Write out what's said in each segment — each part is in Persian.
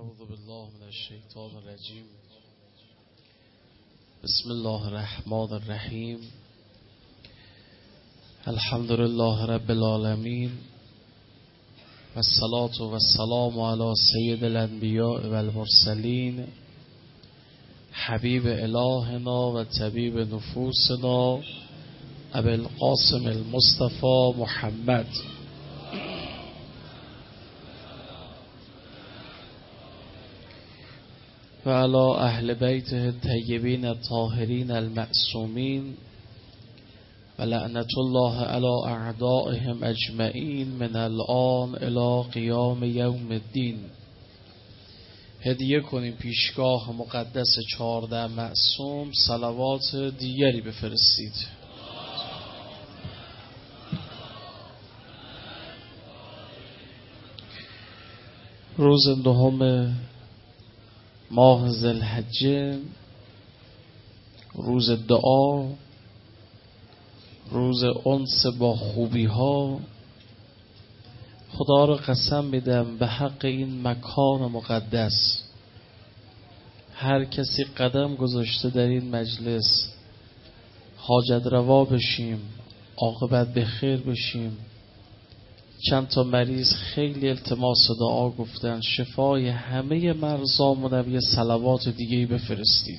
اعوذ بالله من الشیطان الرجیم. بسم الله الرحمن الرحیم. الحمد لله رب العالمین و الصلاة و السلام علی سید الانبیاء و المرسلین حبیب الهنا و طبیب نفوسنا ابی القاسم المصطفى محمد و علی اهل بیته الطیبین الطاهرین المعصومین و لعنت الله علی اعدائهم اجمعین من الان الی قیام یوم الدین. هدیه کنیم پیشگاه مقدس 14 معصوم صلوات دیگری بفرستید. روز نهم ماه ذوالحجه، روز دعا، روز انس با خوبی ها. خدا را قسم میدم به حق این مکان مقدس، هر کسی قدم گذاشته در این مجلس حاجت روا بشیم، عاقبت به خیر بشیم. چند تا مریض خیلی التماس دعا گفتن، شفای همه مرضامون هم یه صلوات دیگه بفرستید.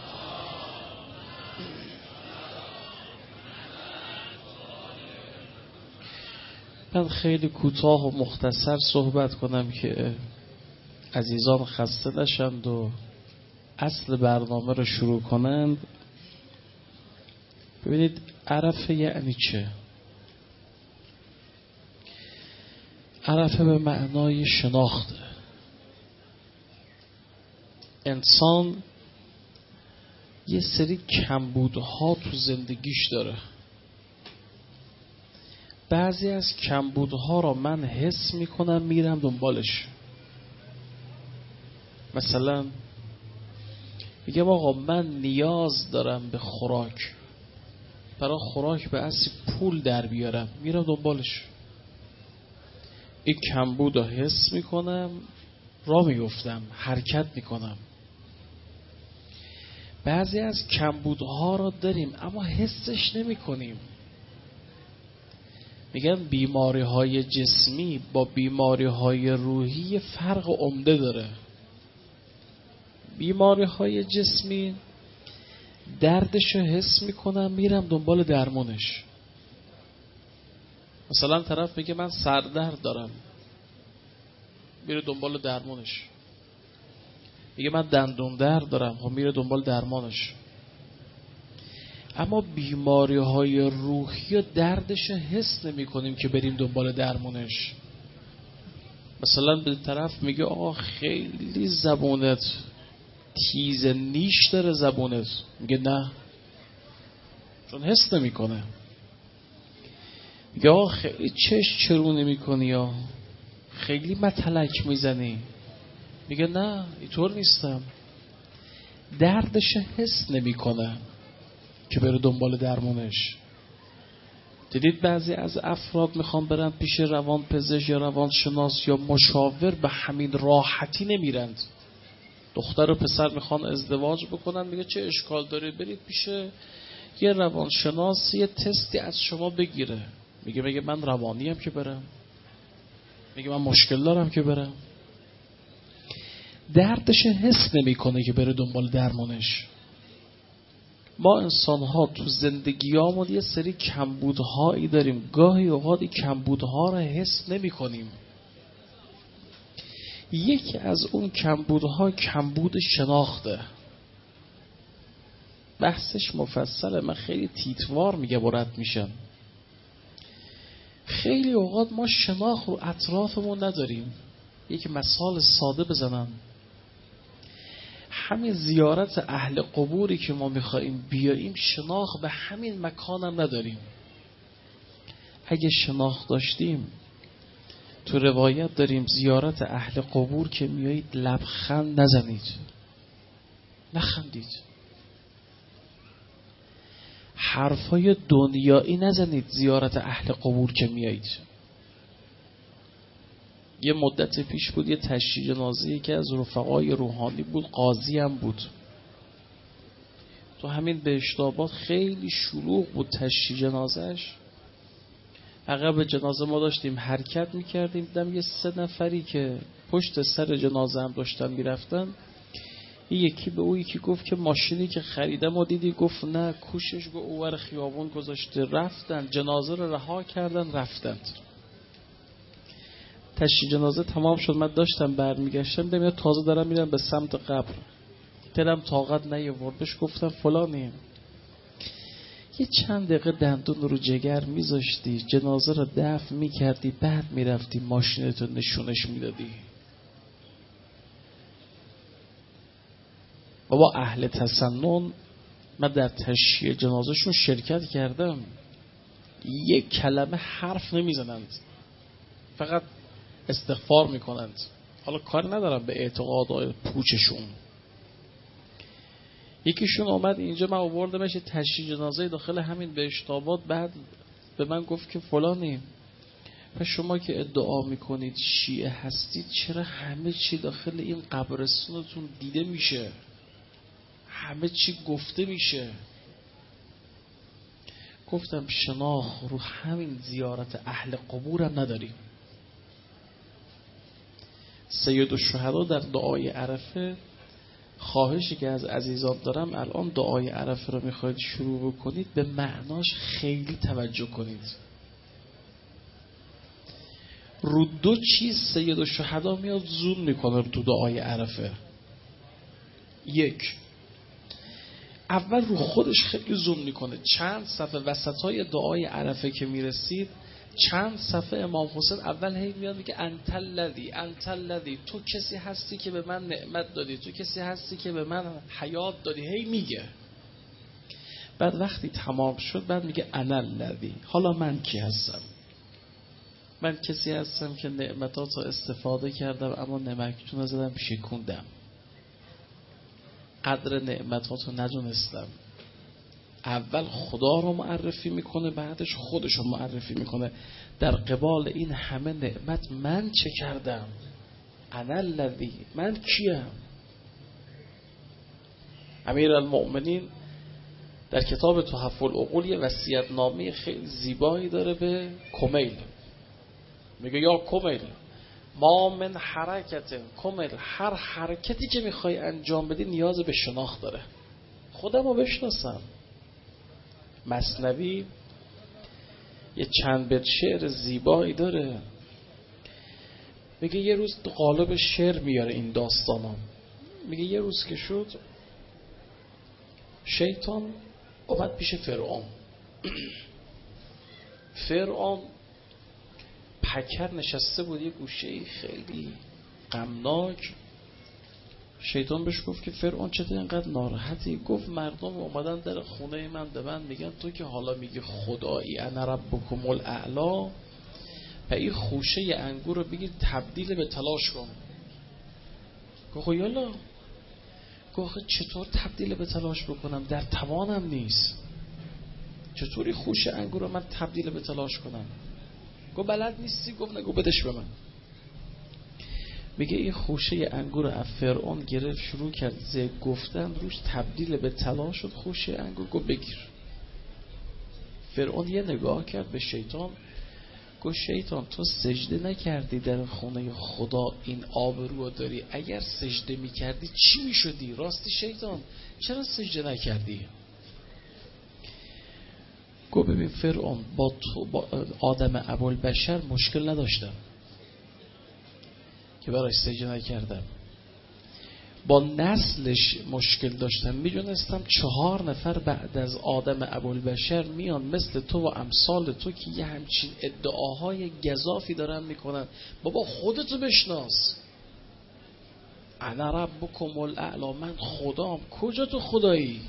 من خیلی کوتاه و مختصر صحبت کنم که عزیزان خسته نشند و اصل برنامه رو شروع کنند. ببینید عرفه یعنی چه؟ عرفه به معنای شناخته. انسان یه سری کمبودها تو زندگیش داره. بعضی از کمبودها را من حس میکنم میرم دنبالش. مثلا میگم آقا من نیاز دارم به خوراک، برای خوراک به اصل پول در بیارم، میرم دنبالش. این کمبود رو حس میکنم، راه میفتم، حرکت میکنم. بعضی از کمبودها را داریم اما حسش نمیکنیم. میگن بیماری های جسمی با بیماری های روحی فرق عمده داره. بیماری های جسمی دردش رو حس میکنم، میرم دنبال درمونش. مثلا طرف میگه من سردرد دارم، میره دنبال درمونش. میگه من دندون درد دارم، خب میره دنبال درمانش. اما بیماری های روحی و دردش حس نمی کنیم که بریم دنبال درمونش. مثلا به طرف میگه آقا خیلی زبونت تیز نیش داره زبونت، میگه نه، چون حس نمی کنه. میگه آقا خیلی چشم چرونی میکنی یا خیلی متلک میزنی، میگه نه اینطور نیستم. دردش حس نمی کنه که بره دنبال درمونش. دیدید بعضی از افراد میخوان برن پیش روان پزشک یا روان شناس یا مشاور، به همین راحتی نمیرند. دختر و پسر میخوان ازدواج بکنن، میگه چه اشکال داره برید پیش یه روان شناس یه تستی از شما بگیره. میگه من روانیم که برم، میگه من مشکل دارم که برم. دردش حس نمیکنه که بره دنبال درمانش. ما انسان ها تو زندگیامون یه سری کمبودهایی داریم، گاهی اوقات این کمبودها رو حس نمی کنیم. یکی از اون کمبودها کمبود شناخته. بحثش مفصله، من خیلی تیتوار میگه رد میشم. خیلی اوقات ما شناخت رو اطرافمون نداریم. یک مثال ساده بزنم، همین زیارت اهل قبوری که ما میخواییم بیاییم، شناخت به همین مکانم نداریم. اگه شناخت داشتیم، تو روایت داریم زیارت اهل قبور که میایید لبخند نزنید، نخندید، حرفای دنیایی نزنید. زیارت اهل قبور که میایید یه مدت پیش بود، یه تشییع جنازه که از رفقای روحانی بود، قاضی هم بود. تو همین بهشت‌آباد خیلی شلوغ بود تشییع جنازهش. عقب جنازه ما داشتیم حرکت میکردیم، دیدم یه 3 نفری که پشت سر جنازه هم داشتن میرفتن. یکی به او یکی گفت که ماشینی که خریدم و دیدی؟ گفت نه. کوشش گفت اوور خیابون گذاشته. رفتن جنازه رو رها کردن رفتند. تشییع جنازه تمام شد، من داشتم برمیگشتم دیدم تازه دارم میرم به سمت قبر. دلم طاقت نیاوردش، گفتم فلانی یه چند دقیقه دندون رو جگر میذاشتی، جنازه رو دفن میکردی، بعد میرفتی ماشینتو نشونش میدادی. بابا اهل تسنن، من در تشییع جنازهشون شرکت کردم، یک کلمه حرف نمیزنند، فقط استغفار میکنند. حالا کار ندارم به اعتقادات پوچشون. یکیشون اومد اینجا، من آوردمش تشییع جنازه داخل همین بهشت‌آباد. بعد به من گفت که فلانی، پس شما که ادعا میکنید شیعه هستید، چرا همه چی داخل این قبرستونتون دیده میشه، همه چی گفته میشه؟ گفتم شناخت رو همین زیارت اهل قبورم نداریم. سید الشهدا در دعای عرفه، خواهشی که از عزیزان دارم، الان دعای عرفه رو میخواید شروع بکنید، به معناش خیلی توجه کنید. رو 2 چیز سید الشهدا میاد زوم میکنه تو دعای عرفه. 1، اول رو خودش خیلی زوم میکنه. چند صفحه وسطای دعای عرفه که میرسید، چند صفحه امام حسین اول هی میاد میگه انت الذی، تو کسی هستی که به من نعمت دادی، تو کسی هستی که به من حیات دادی، هی میگه. بعد وقتی تمام شد بعد میگه انا الذی، حالا من کی هستم؟ من کسی هستم که نعمتات رو استفاده کردم اما نمکتون رو زدم شکوندم، قدر نعمتات رو ندونستم. اول خدا رو معرفی میکنه، بعدش خودش رو معرفی میکنه. در قبال این همه نعمت من چه کردم؟ انا الذی، من کیم؟ امیرالمؤمنین در کتاب تحف العقول یه وصیت‌نامه خیلی زیبایی داره به کمیل. میگه یا کمیل، ما من حرکت کمیل، هر حرکتی که میخوای انجام بدی نیاز به شناخت داره. خودم رو بشناسم. مثنوی یه چند بیت شعر زیبایی داره، میگه یه روز قالب شعر میاره این داستانا. میگه یه روز که شد، شیطان اومد پیش فرعون. فرعون پکر نشسته بود یه گوشه خیلی غمناک. شیطان بهش گفت که فرعون چطور اینقدر ناراحتی؟ گفت مردم اومدن در خونه من به من میگن تو که حالا میگی خدایی انا ربکم الاعلی، و این خوشه انگور رو بگیر تبدیل به تلاش کن. گفت یالا. گفت چطور تبدیل به تلاش بکنم؟ در توانم نیست. چطوری خوشه انگور رو من تبدیل به تلاش کنم؟ گفت بلد نیستی؟ گفت نگو بدش به من. میگه این خوشه انگور از فرعون گرفت، شروع کرد گفتن روش، تبدیل به طلا شد خوشه انگور. گفت بگیر. فرعون یه نگاه کرد به شیطان، گفت شیطان تو سجده نکردی در خونه خدا، این آبرو داری، اگر سجده میکردی چی میشدی؟ راستی شیطان چرا سجده نکردی؟ گفت ببین فرعون، با تو با آدم ابوالبشر مشکل نداشتم که برایش سجده نکردم، با نسلش مشکل داشتم. میدونستم 4 نفر بعد از آدم ابوالبشر میان مثل تو و امثال تو که یه همچین ادعاهای گزافی دارن میکنن. بابا خودتو بشناس. انا ربکم الاعلی، من خدام. کجا تو خدایی؟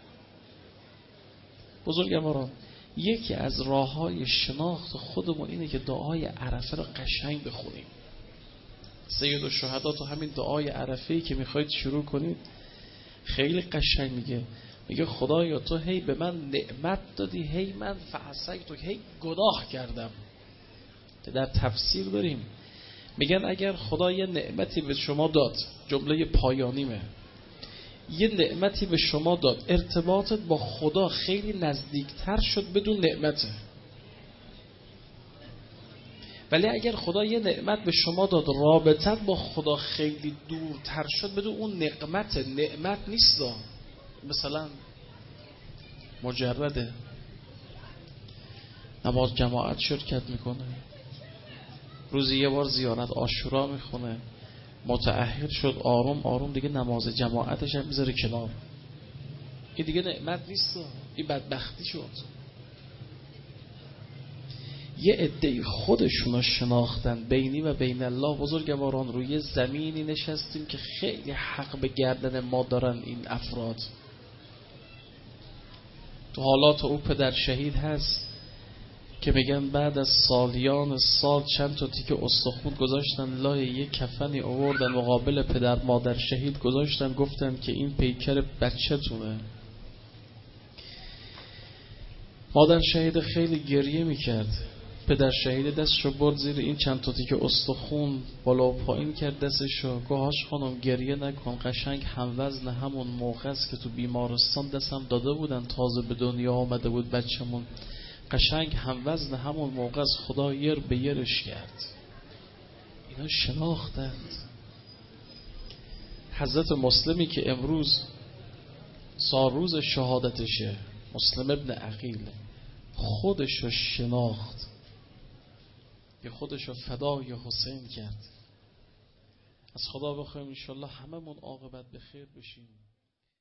بزرگواران، یکی از راههای شناخت خودمون اینه که دعای عرفه رو قشنگ بخونیم. سید الشهدا تو همین دعای عرفه‌ای که میخواید شروع کنید خیلی قشنگ میگه خدایا تو هی به من نعمت دادی، هی من فعصیت تو، هی گناه کردم. در تفسیر داریم میگن اگر خدا یه نعمتی به شما داد، جمله پایانیمه، یه نعمتی به شما داد، ارتباطت با خدا خیلی نزدیکتر شد بدون نعمته. ولی اگر خدا یه نعمت به شما داد، رابطت با خدا خیلی دورتر شد بدون اون نعمت نیست. مثلا مجرده نماز جماعت شرکت میکنه، روزی یه بار زیارت عاشورا میخونه، متأهل شد، آروم آروم دیگه نماز جماعتش هم میذاره کنار. این دیگه نعمت نیست، این بدبختی شد. یه عده خودشونو شناختن. بینی و بین الله بزرگواران روی زمینی نشستیم که خیلی حق به گردن ما دارن این افراد. تو حالات او پدر شهید هست که میگن بعد از سالیان سال چند تا تیکه استخون گذاشتن لای یک کفنی آوردن مقابل پدر مادر شهید گذاشتن، گفتن که این پیکر بچه‌تونه. مادر شهید خیلی گریه میکرد، پدر شهید دستشو برد زیر این چند تا تیکه استخون، بالا و پایین کرد دستشو، گوهاش خانم گریه نکن، قشنگ هموزن همون موقع است که تو بیمارستان دستم داده بودن، تازه به دنیا آمده بود بچه‌مون، قشنگ هموزن همون موقع از خدا یر به یرش کرد. اینا شناختند. حضرت مسلمی که امروز سالروز شهادتشه، مسلم ابن عقیل، خودشو شناخت، یه خودشو فدای حسین کرد. از خدا بخوایم انشالله هممون عاقبت به خیر بشیم.